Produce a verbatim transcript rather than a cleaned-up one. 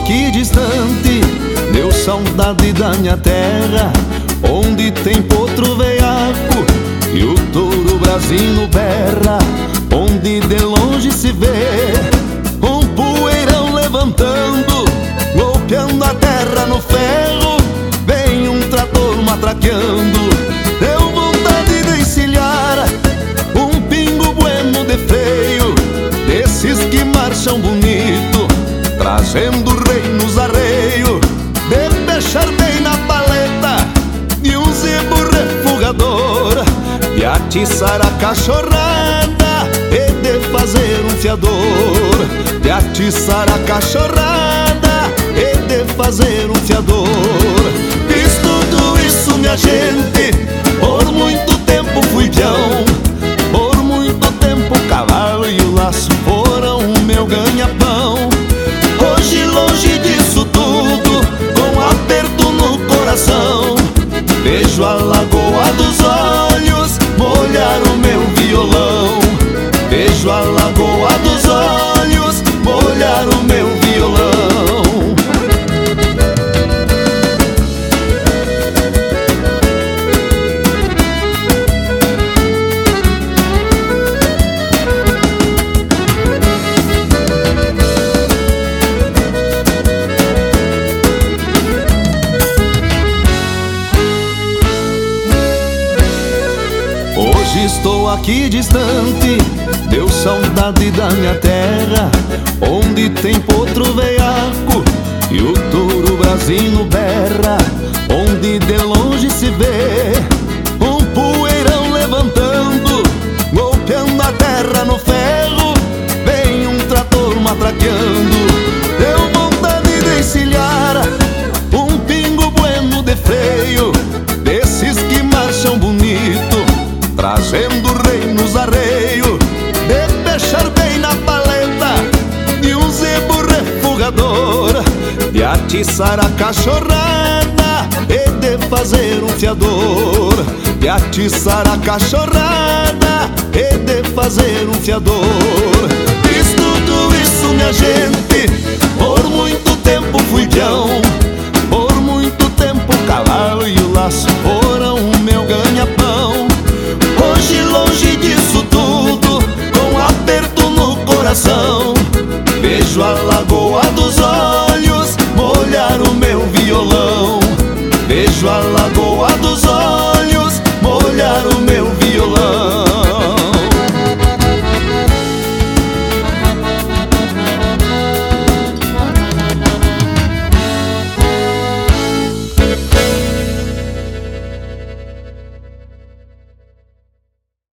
aqui distante, deu saudade da minha terra, onde tem potro veiaco e o touro brasino berra, onde de longe se vê um poeirão levantando, golpeando a terra no ferro, vem um trator matraqueando. Deu vontade de encilhar um pingo bueno de freio, desses que marcham bonito, trazendo rei nos arreios, de fechar bem na paleta de um zebo refugador, de atiçar a cachorrada e de fazer um fiador, de atiçar a cachorrada e de fazer um fiador. Fiz tudo isso, minha gente, por muito tempo fui peão, por muito tempo o cavalo e o laço foram o meu ganha-pão. Hoje longe disso tudo, com aperto no coração, vejo a lagoa dos olhos molhar o meu violão, vejo a lagoa dos olhos molhar o meu violão. Hoje estou aqui distante, deu saudade da minha terra, onde tem potro veiaco e o touro brasino berra, onde de longe se vê um poeirão levantando, golpeando a terra no ferro, vem um trator matraqueando. Deu vontade de encilhar um pingo bueno de freio, desses que marcham bonito, trazendo rei nos arreios, de fechar bem na paleta de um zebo refugador, de atiçar a cachorrada e de fazer um fiador, de atiçar a cachorrada e de fazer um fiador. Fiz tudo isso, minha gente, por muito tempo fui peão, por muito tempo o cavalo e o laço foram o meu ganha-pão. Hoje longe disso tudo, com aperto no coração, vejo a lagoa dos olhos molhar o meu violão, vejo a lagoa dos olhos